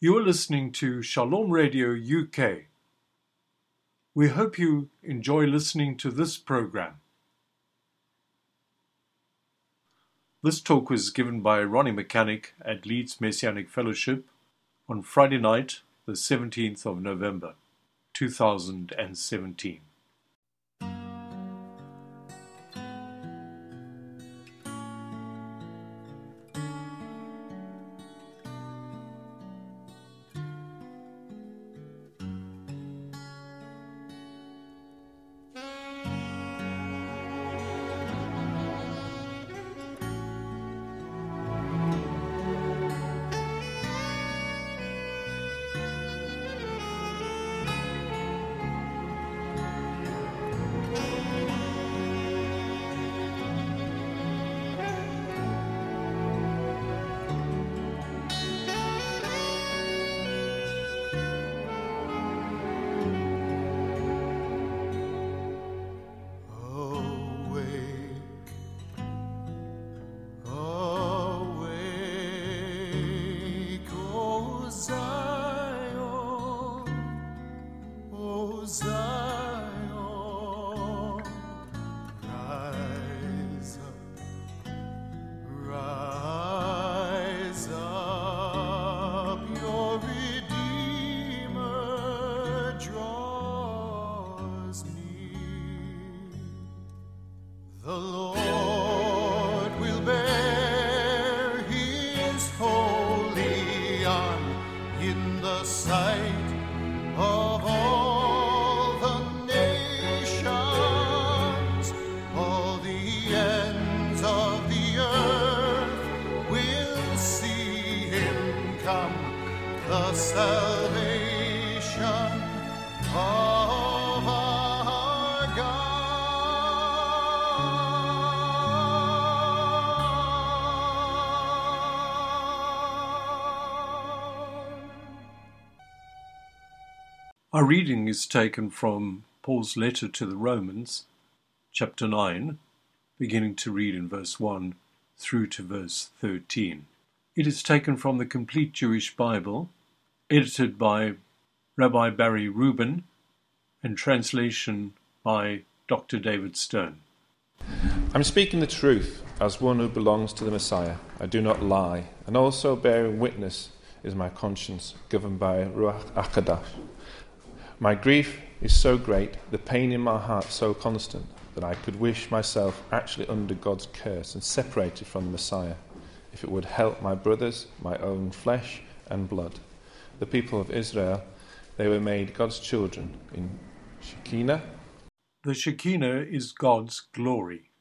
You're listening to Shalom Radio UK. We hope you enjoy listening to this program. This talk was given by Ronnie Mechanic at Leeds Messianic Fellowship on Friday night, the 17th of November, 2017. Our reading is taken from Paul's letter to the Romans, chapter 9, beginning to read in verse 1 through to verse 13. It is taken from the Complete Jewish Bible, edited by Rabbi Barry Rubin, and translation by Dr. David Stone. I'm speaking the truth as one who belongs to the Messiah. I do not lie, and also bearing witness is my conscience, governed by Ruach HaKodesh. My grief is so great, the pain in my heart so constant, that I could wish myself actually under God's curse and separated from the Messiah, if it would help my brothers, my own flesh and blood. The people of Israel, they were made God's children in Shekinah. The Shekinah is God's glory.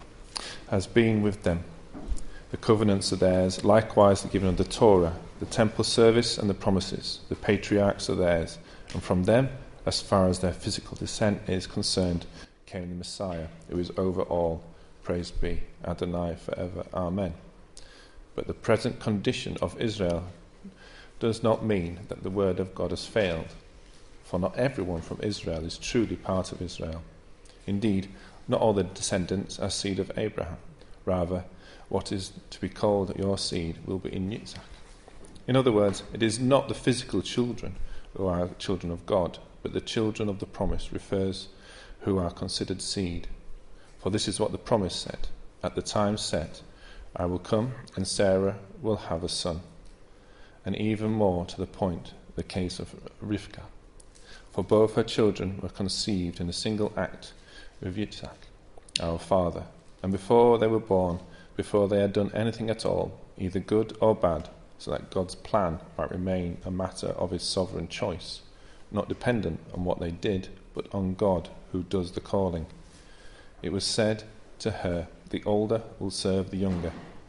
Has been with them. The covenants are theirs, likewise the giving of the Torah, the temple service and the promises. The patriarchs are theirs, and from them, as far as their physical descent is concerned, came the Messiah, who is over all. Praised be Adonai forever. Amen. But the present condition of Israel does not mean that the word of God has failed, for not everyone from Israel is truly part of Israel. Indeed, not all the descendants are seed of Abraham. Rather, what is to be called your seed will be in Yitzhak. In other words, it is not the physical children who are children of God, but the children of the promise refers who are considered seed. For this is what the promise said, at the time set, I will come and Sarah will have a son. And even more to the point, the case of Rivkah. For both her children were conceived in a single act with Yitzhak, our father, and before they were born, before they had done anything at all, either good or bad, so that God's plan might remain a matter of his sovereign choice, not dependent on what they did, but on God who does the calling. It was said to her, the older will serve the younger.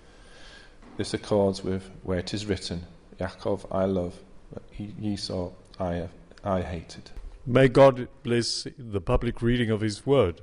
This accords with where it is written, Yaakov I love, but Esau I hated. May God bless the public reading of his word.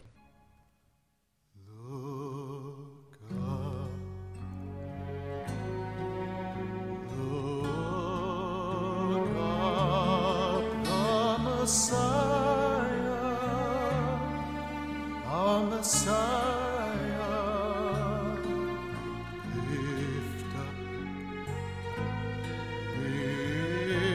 Lift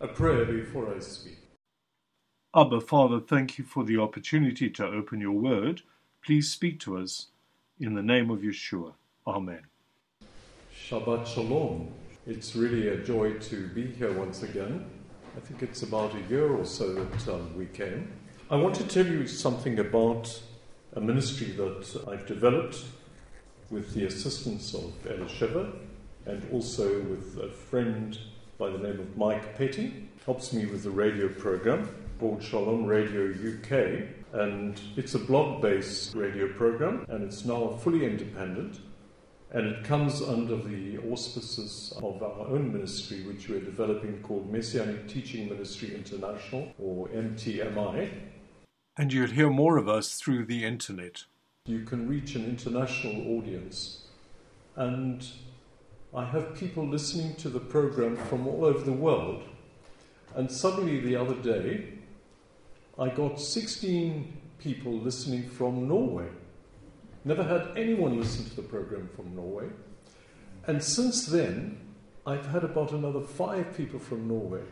A prayer before I speak. Abba, Father, thank you for the opportunity to open your word. Please speak to us. In the name of Yeshua. Amen. Shabbat Shalom. It's really a joy to be here once again. I think it's about a year or so that we came. I want to tell you something about a ministry that I've developed with the assistance of Elisheva and also with a friend by the name of Mike Petty. Helps me with the radio program called Shalom Radio UK, and it's a blog-based radio program, and it's now fully independent, and it comes under the auspices of our own ministry, which we're developing, called Messianic Teaching Ministry International, or MTMI. And you'll hear more of us through the internet. You can reach an international audience, and I have people listening to the program from all over the world. And suddenly the other day, I got 16 people listening from Norway. Never had anyone listen to the program from Norway. And since then, I've had about another 5 people from Norway.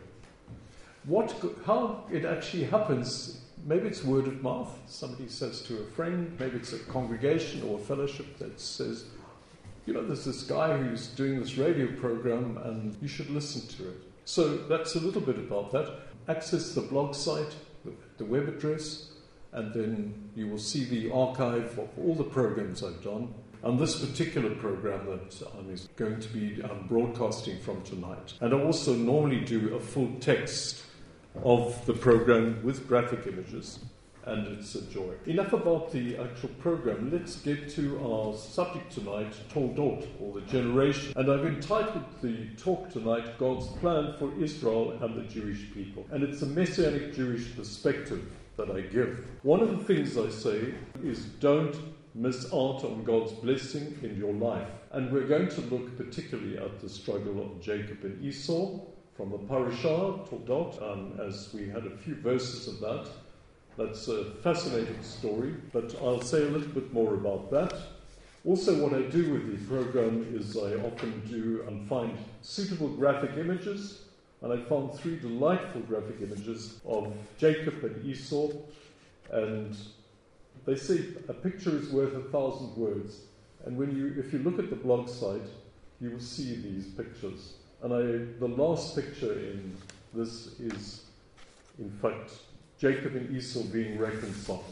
How it actually happens, maybe it's word of mouth. Somebody says to a friend, maybe it's a congregation or a fellowship that says, you know, there's this guy who's doing this radio program and you should listen to it. So that's a little bit about that. Access the blog site, the web address, and then you will see the archive of all the programs I've done. And this particular program that I'm going to be broadcasting from tonight. And I also normally do a full text of the program with graphic images, and it's a joy. Enough about the actual program. Let's get to our subject tonight, Toldot, or the generation. And I've entitled the talk tonight, God's Plan for Israel and the Jewish People. And it's a Messianic Jewish perspective that I give. One of the things I say is don't miss out on God's blessing in your life. And we're going to look particularly at the struggle of Jacob and Esau from the Parashah, Toldot, as we had a few verses of that. That's a fascinating story, but I'll say a little bit more about that. Also, what I do with the program is I often do and find suitable graphic images, and I found 3 delightful graphic images of Jacob and Esau, and they say a picture is worth 1,000 words, and if you look at the blog site, you will see these pictures. And the last picture in this is, in fact, Jacob and Esau being reconciled,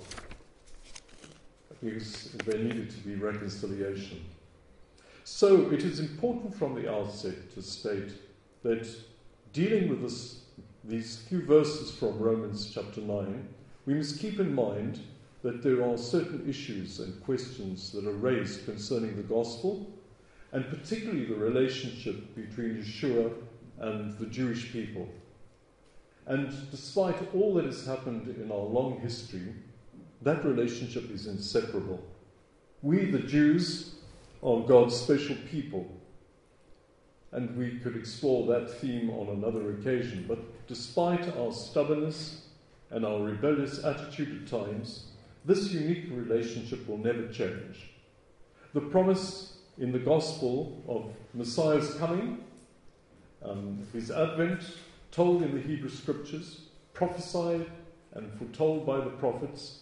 because there needed to be reconciliation. So it is important from the outset to state that dealing with these few verses from Romans chapter 9, we must keep in mind that there are certain issues and questions that are raised concerning the gospel, and particularly the relationship between Yeshua and the Jewish people. And despite all that has happened in our long history, that relationship is inseparable. We, the Jews, are God's special people. And we could explore that theme on another occasion. But despite our stubbornness and our rebellious attitude at times, this unique relationship will never change. The promise in the gospel of Messiah's coming, his advent, told in the Hebrew Scriptures, prophesied and foretold by the prophets.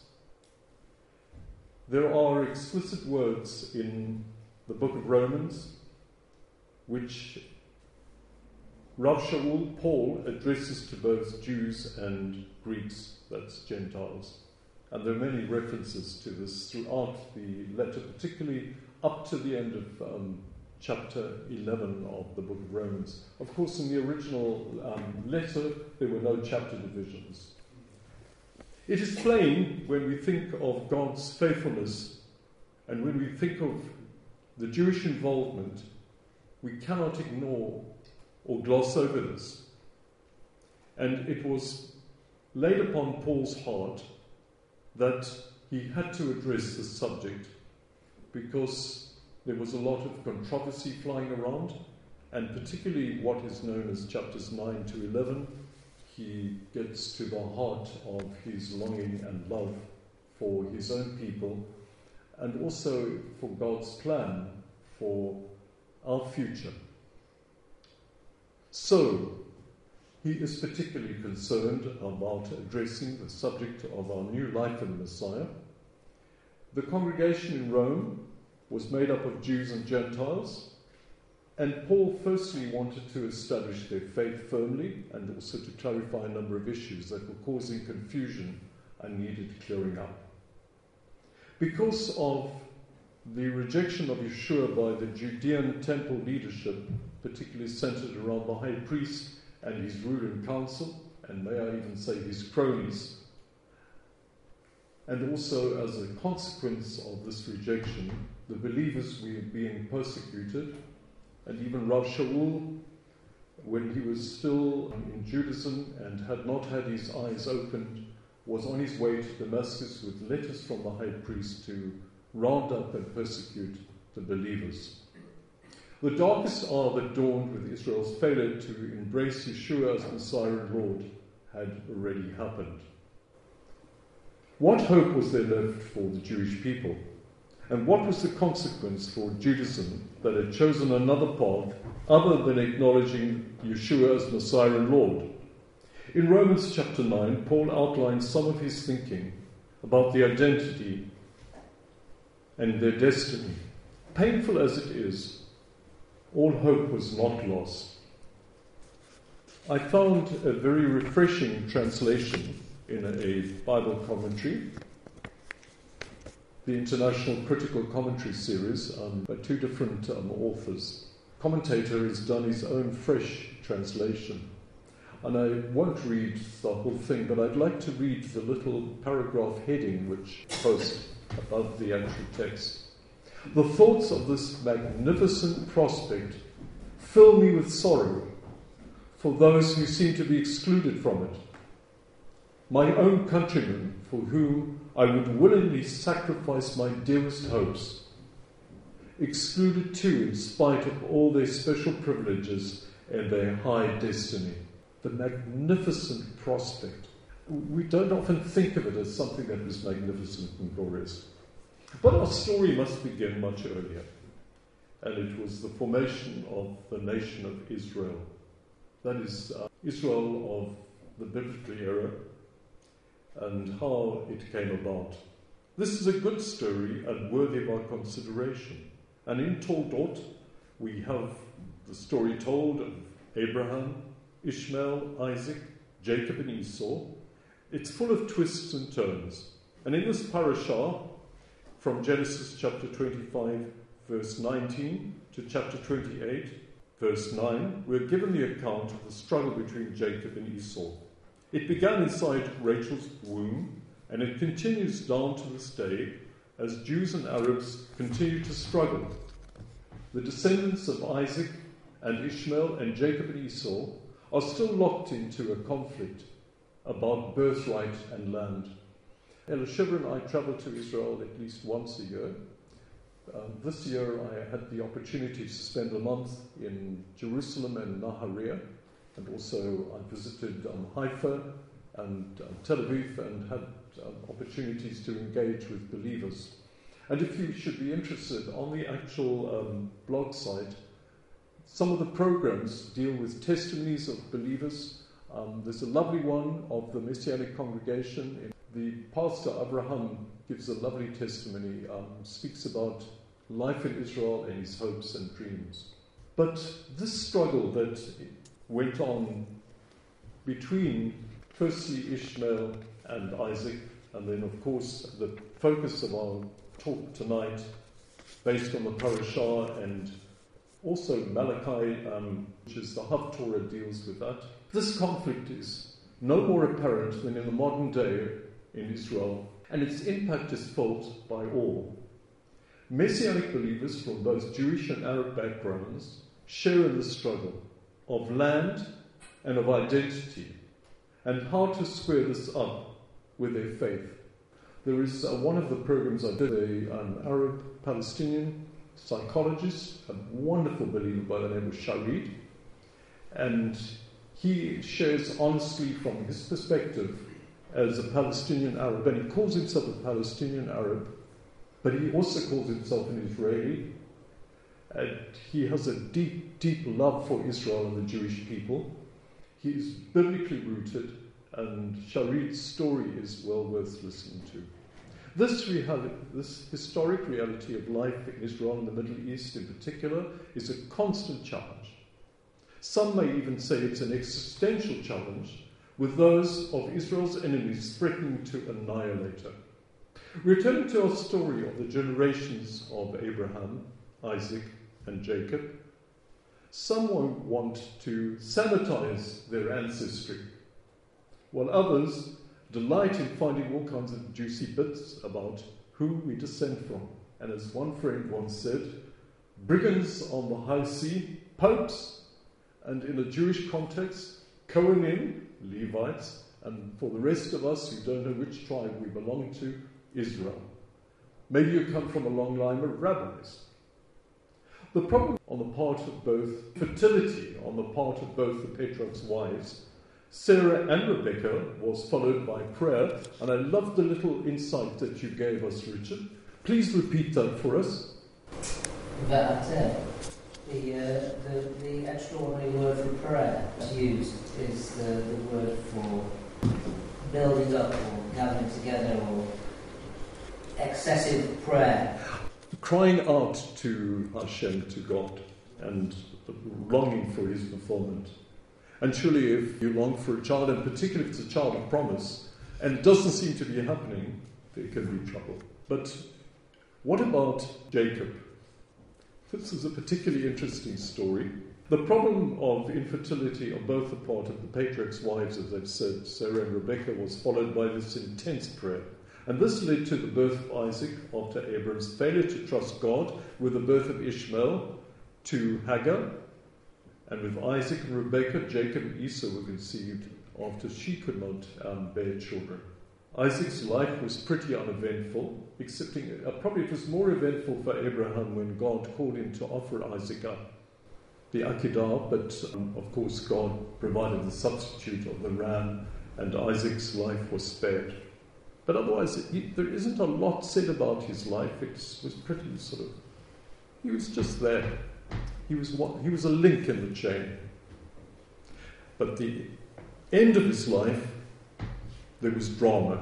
There are explicit words in the book of Romans which Rav Shaul, Paul, addresses to both Jews and Greeks, that's Gentiles. And there are many references to this throughout the letter, particularly up to the end of chapter 11 of the book of Romans. Of course, in the original letter, there were no chapter divisions. It is plain when we think of God's faithfulness and when we think of the Jewish involvement, we cannot ignore or gloss over this. And it was laid upon Paul's heart that he had to address this subject because there was a lot of controversy flying around, and particularly what is known as chapters 9 to 11, he gets to the heart of his longing and love for his own people, and also for God's plan for our future. So, He is particularly concerned about addressing the subject of our new life in the Messiah. The congregation in Rome was made up of Jews and Gentiles, and Paul firstly wanted to establish their faith firmly and also to clarify a number of issues that were causing confusion and needed clearing up. Because of the rejection of Yeshua by the Judean temple leadership, particularly centered around the high priest and his ruling council, and may I even say his cronies, and also as a consequence of this rejection, the believers were being persecuted, and even Rav Shaul, when he was still in Judaism and had not had his eyes opened, was on his way to Damascus with letters from the high priest to round up and persecute the believers. The darkest hour that dawned with Israel's failure to embrace Yeshua as Messiah and Lord had already happened. What hope was there left for the Jewish people? And what was the consequence for Judaism that had chosen another path other than acknowledging Yeshua as Messiah and Lord? In Romans chapter 9, Paul outlines some of his thinking about the identity and their destiny. Painful as it is, all hope was not lost. I found a very refreshing translation in a Bible commentary, the International Critical Commentary series by two different authors. Commentator has done his own fresh translation. And I won't read the whole thing, but I'd like to read the little paragraph heading which posts above the actual text. The thoughts of this magnificent prospect fill me with sorrow for those who seem to be excluded from it. My own countrymen, for whom I would willingly sacrifice my dearest hopes, excluded too in spite of all their special privileges and their high destiny. The magnificent prospect. We don't often think of it as something that was magnificent and glorious. But our story must begin much earlier. And it was the formation of the nation of Israel. That is, Israel of the biblical era and how it came about. This is a good story and worthy of our consideration. And in Toldot, we have the story told of Abraham, Ishmael, Isaac, Jacob and Esau. It's full of twists and turns. And in this parashah, from Genesis chapter 25, verse 19, to chapter 28, verse 9, we're given the account of the struggle between Jacob and Esau. It began inside Rachel's womb, and it continues down to this day as Jews and Arabs continue to struggle. The descendants of Isaac and Ishmael and Jacob and Esau are still locked into a conflict about birthright and land. Elisheva and I travel to Israel at least once a year. This year I had the opportunity to spend a month in Jerusalem and Nahariya, and also I visited Haifa and Tel Aviv and had opportunities to engage with believers. And if you should be interested, on the actual blog site, some of the programs deal with testimonies of believers. There's a lovely one of the Messianic congregation. The pastor, Abraham, gives a lovely testimony, speaks about life in Israel and his hopes and dreams. But this struggle that went on between firstly Ishmael and Isaac, and then of course the focus of our talk tonight, based on the parashah and also Malachi, which is the Haftorah, deals with that. This conflict is no more apparent than in the modern day in Israel, and its impact is felt by all. Messianic believers from both Jewish and Arab backgrounds share in the struggle of land and of identity, and how to square this up with their faith. There is one of the programs I did, an Arab-Palestinian psychologist, a wonderful believer by the name of Sharid, and he shares honestly from his perspective as a Palestinian Arab, and he calls himself a Palestinian Arab, but he also calls himself an Israeli, and he has a deep, deep love for Israel and the Jewish people. He is biblically rooted, and Sharit's story is well worth listening to. This historic reality of life in Israel and the Middle East in particular is a constant challenge. Some may even say it's an existential challenge, with those of Israel's enemies threatening to annihilate her. Returning to our story of the generations of Abraham, Isaac, and Jacob, some want to sanitize their ancestry, while others delight in finding all kinds of juicy bits about who we descend from. And as one friend once said, brigands on the high sea, popes, and in a Jewish context, Kohanim, Levites, and for the rest of us who don't know which tribe we belong to, Israel. Maybe you come from a long line of rabbis. The problem on the part of both fertility, on the part of both the patriarchs' wives, Sarah and Rebecca, was followed by prayer, and I love the little insight that you gave us, Richard. Please repeat that for us. Va'ateh. The extraordinary word for prayer that's used is the word for building up or gathering together or excessive prayer. Crying out to Hashem, to God, and longing for his fulfillment. And surely if you long for a child, and particularly if it's a child of promise, and it doesn't seem to be happening, there can be trouble. But what about Jacob? This is a particularly interesting story. The problem of infertility on both the part of the patriarchs' wives, as I've said, Sarah and Rebecca, was followed by this intense prayer. And this led to the birth of Isaac after Abram's failure to trust God, with the birth of Ishmael to Hagar. And with Isaac and Rebekah, Jacob and Esau were conceived after she could not bear children. Isaac's life was pretty uneventful, excepting probably it was more eventful for Abraham when God called him to offer Isaac up, the Akedah, but of course God provided the substitute of the ram, and Isaac's life was spared. But otherwise, there isn't a lot said about his life. It was pretty he was just there. He was a link in the chain. But the end of his life, there was drama.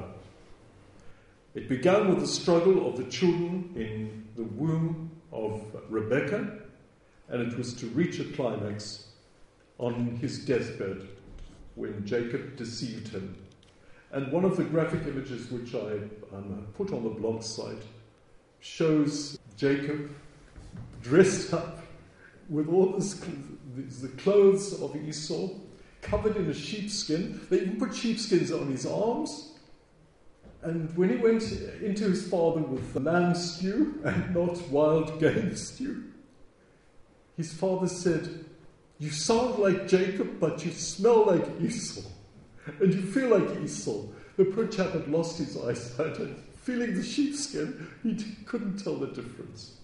It began with the struggle of the children in the womb of Rebekah, and it was to reach a climax on his deathbed when Jacob deceived him. And one of the graphic images which I put on the blog site shows Jacob dressed up with all the clothes of Esau, covered in a sheepskin. They even put sheepskins on his arms. And when he went into his father with lamb stew and not wild game stew, his father said, "You sound like Jacob, but you smell like Esau. And you feel like Esau." The poor chap had lost his eyesight, and feeling the sheepskin, he couldn't tell the difference.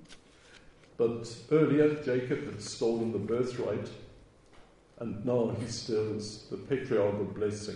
But earlier, Jacob had stolen the birthright, and now he steals the patriarchal blessing.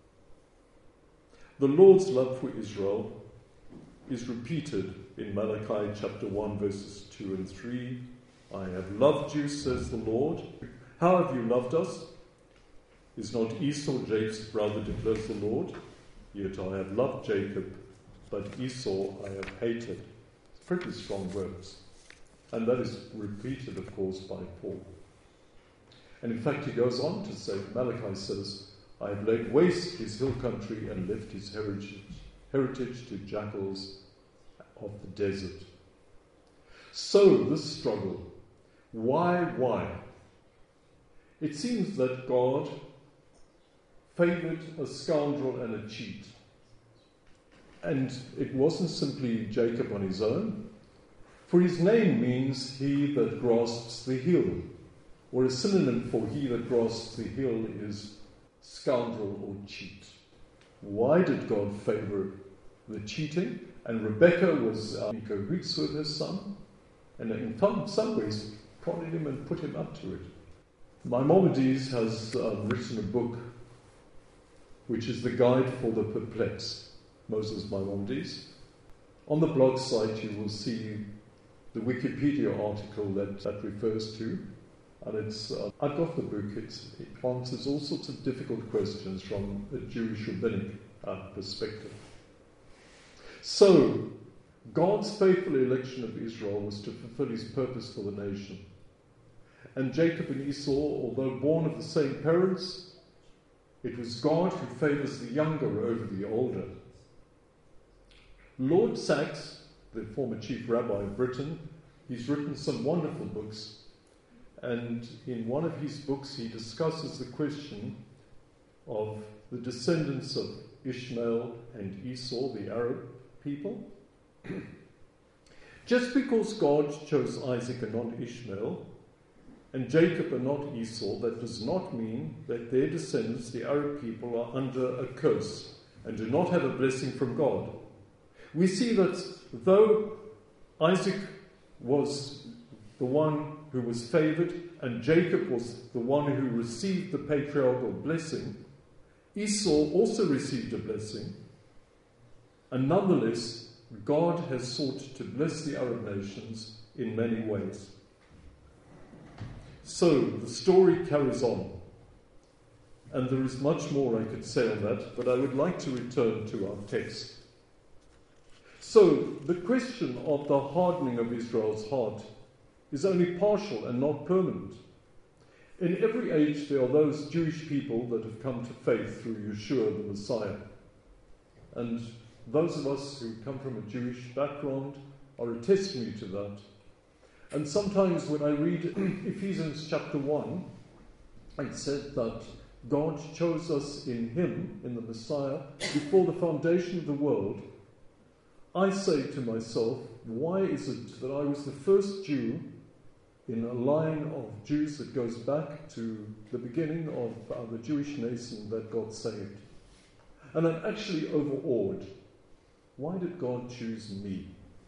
The Lord's love for Israel is repeated in Malachi chapter 1, verses 2 and 3. "I have loved you, says the Lord. How have you loved us? Is not Esau Jacob's brother, declares the Lord? Yet I have loved Jacob, but Esau I have hated." It's pretty strong words. And that is repeated, of course, by Paul. And in fact, he goes on to say, Malachi says, "I have laid waste his hill country and left his heritage to jackals of the desert." So, this struggle, why? It seems that God favoured a scoundrel and a cheat. And it wasn't simply Jacob on his own, for his name means he that grasps the heel, or a synonym for he that grasps the heel is scoundrel or cheat. Why did God favour the cheating? And Rebecca was in cahoots with her son, and in some ways prodded him and put him up to it. Maimonides has written a book which is the Guide for the Perplexed, Moses Maimonides. On the blog site you will see the Wikipedia article that refers to. And I've got the book. It answers all sorts of difficult questions from a Jewish rabbinic perspective. So, God's faithful election of Israel was to fulfill his purpose for the nation. And Jacob and Esau, although born of the same parents, it was God who favours the younger over the older. Lord Sachs, the former chief rabbi of Britain, he's written some wonderful books. And in one of his books, he discusses the question of the descendants of Ishmael and Esau, the Arab people. Just because God chose Isaac and not Ishmael, and Jacob and not Esau, that does not mean that their descendants, the Arab people, are under a curse and do not have a blessing from God. We see that though Isaac was the one who was favoured and Jacob was the one who received the patriarchal blessing, Esau also received a blessing. And nonetheless, God has sought to bless the Arab nations in many ways. So, the story carries on. And there is much more I could say on that, but I would like to return to our text. So, the question of the hardening of Israel's heart is only partial and not permanent. In every age, there are those Jewish people that have come to faith through Yeshua the Messiah. And those of us who come from a Jewish background are a testimony to that. And sometimes when I read Ephesians chapter 1, it said that God chose us in him, in the Messiah, before the foundation of the world. I say to myself, why is it that I was the first Jew in a line of Jews that goes back to the beginning of the Jewish nation that God saved? And I'm actually overawed. Why did God choose me?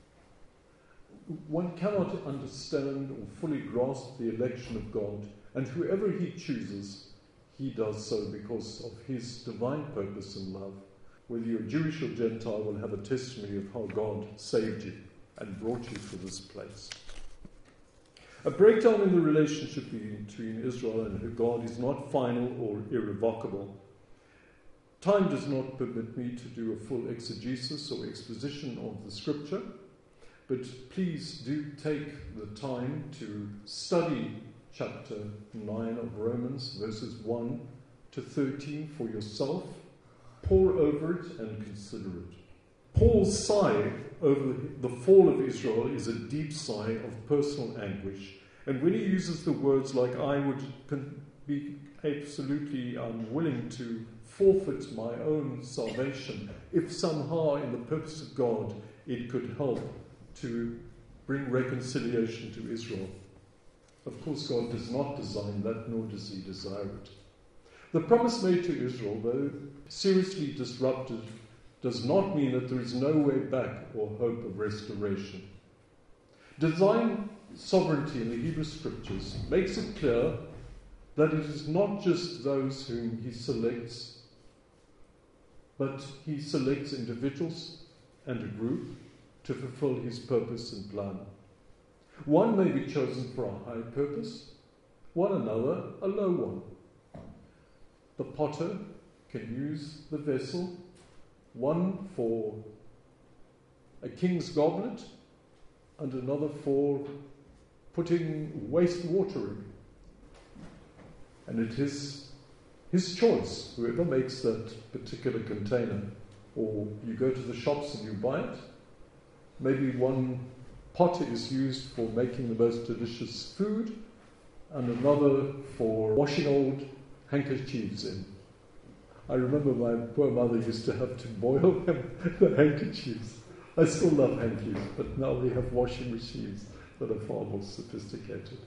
One cannot understand or fully grasp the election of God, and whoever he chooses, he does so because of his divine purpose and love. Whether you're Jewish or Gentile will have a testimony of how God saved you and brought you to this place. A breakdown in the relationship between Israel and her God is not final or irrevocable. Time does not permit me to do a full exegesis or exposition of the scripture, but please do take the time to study chapter 9 of Romans, verses 1 to 13 for yourself. Pore over it and consider it. Paul's sigh over the fall of Israel is a deep sigh of personal anguish. And when he uses the words like, I would be absolutely unwilling to forfeit my own salvation, if somehow in the purpose of God it could help to bring reconciliation to Israel. Of course, God does not design that, nor does he desire it. The promise made to Israel, though seriously disrupted, does not mean that there is no way back or hope of restoration. Divine sovereignty in the Hebrew Scriptures makes it clear that it is not just those whom he selects, but he selects individuals and a group to fulfill his purpose and plan. One may be chosen for a high purpose, one another a low one. The potter can use the vessel, one for a king's goblet and another for putting wastewater in. And it is his choice, whoever makes that particular container. Or you go to the shops and you buy it. Maybe one pot is used for making the most delicious food and another for washing old handkerchiefs in. I remember my poor mother used to have to boil the handkerchiefs. I still love hankies, but now we have washing machines that are far more sophisticated.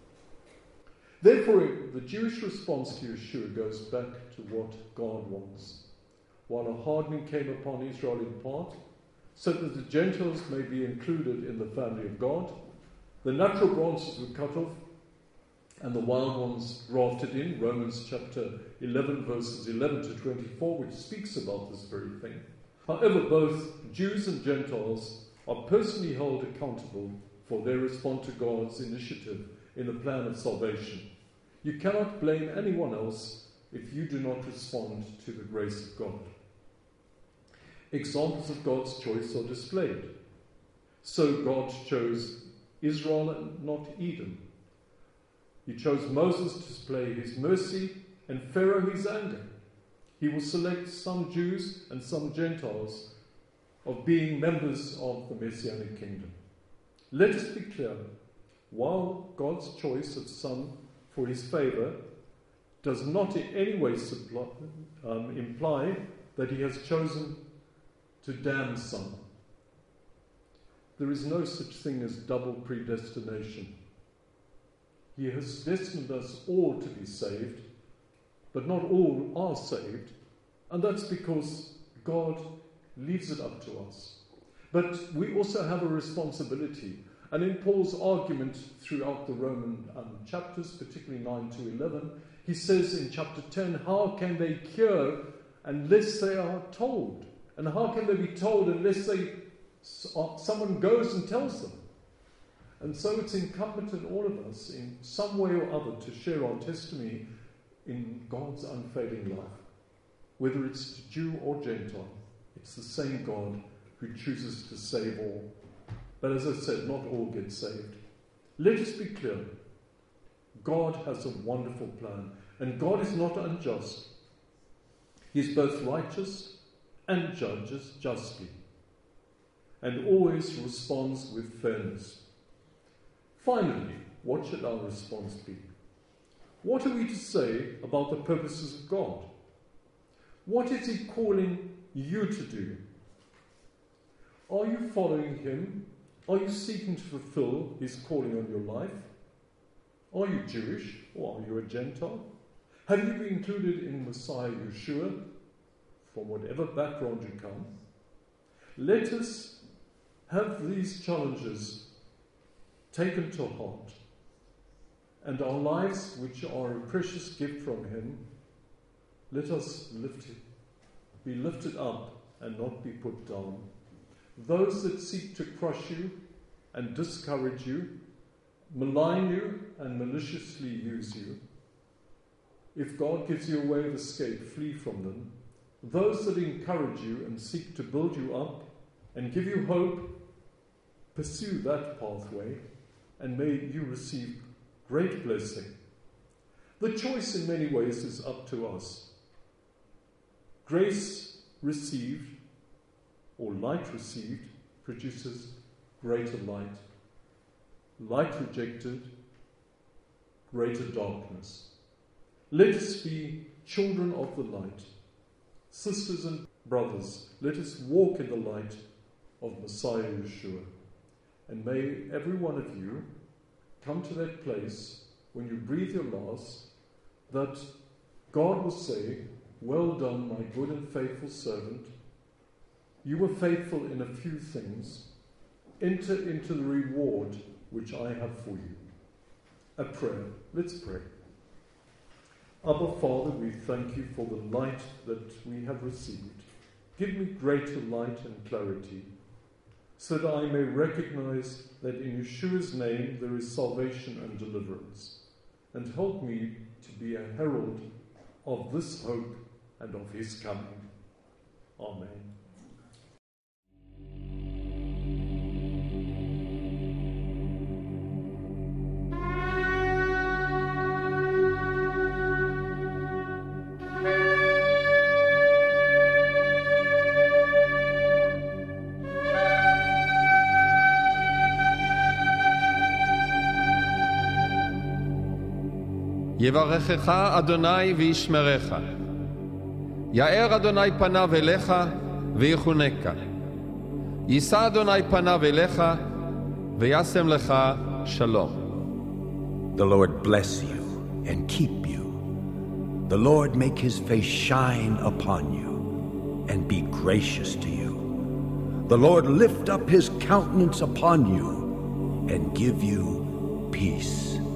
Therefore, the Jewish response to Yeshua goes back to what God wants. While a hardening came upon Israel in part, so that the Gentiles may be included in the family of God, the natural branches were cut off and the wild ones grafted in, Romans chapter 11, verses 11 to 24, which speaks about this very thing. However, both Jews and Gentiles are personally held accountable for their response to God's initiative in the plan of salvation. You cannot blame anyone else if you do not respond to the grace of God. Examples of God's choice are displayed. So God chose Israel and not Edom. He chose Moses to display his mercy and Pharaoh his anger. He will select some Jews and some Gentiles of being members of the Messianic kingdom. Let us be clear, while God's choice of some for his favour does not in any way imply that he has chosen to damn some. There is no such thing as double predestination. He has destined us all to be saved, but not all are saved, and that's because God leaves it up to us. But we also have a responsibility, and in Paul's argument throughout the Roman chapters, particularly 9 to 11, he says in chapter 10, how can they cure unless they are told? And how can they be told unless someone goes and tells them? And so it's incumbent on all of us in some way or other to share our testimony in God's unfailing love. Whether it's Jew or Gentile, it's the same God who chooses to save all. But as I said, not all get saved. Let us be clear. God has a wonderful plan, and God is not unjust. He is both righteous and judges justly, and always responds with fairness. Finally, what should our response be? What are we to say about the purposes of God? What is he calling you to do? Are you following him? Are you seeking to fulfill his calling on your life? Are you Jewish or are you a Gentile? Have you been included in Messiah Yeshua from whatever background you come? Let us have these challenges taken to heart, and our lives, which are a precious gift from him, let us be lifted up and not be put down. Those that seek to crush you and discourage you, malign you and maliciously use you, if God gives you a way of escape, flee from them. Those that encourage you and seek to build you up and give you hope, pursue that pathway, and may you receive great blessing. The choice in many ways is up to us. Grace received, or light received, produces greater light. Light rejected, greater darkness. Let us be children of the light. Sisters and brothers, let us walk in the light of Messiah Yeshua. And may every one of you come to that place when you breathe your last, that God will say, well done, my good and faithful servant. You were faithful in a few things. Enter into the reward which I have for you. A prayer. Let's pray. Abba, Father, we thank you for the light that we have received. Give me greater light and clarity, so that I may recognize that in Yeshua's name there is salvation and deliverance, and help me to be a herald of this hope and of his coming. Amen. יברכך אדוני וישמרך. יאר אדוני פניו אליך ויחונקה. יישא אדוני פניו אליך וישם לך שלום. The Lord bless you and keep you. The Lord make his face shine upon you and be gracious to you. The Lord lift up his countenance upon you and give you peace.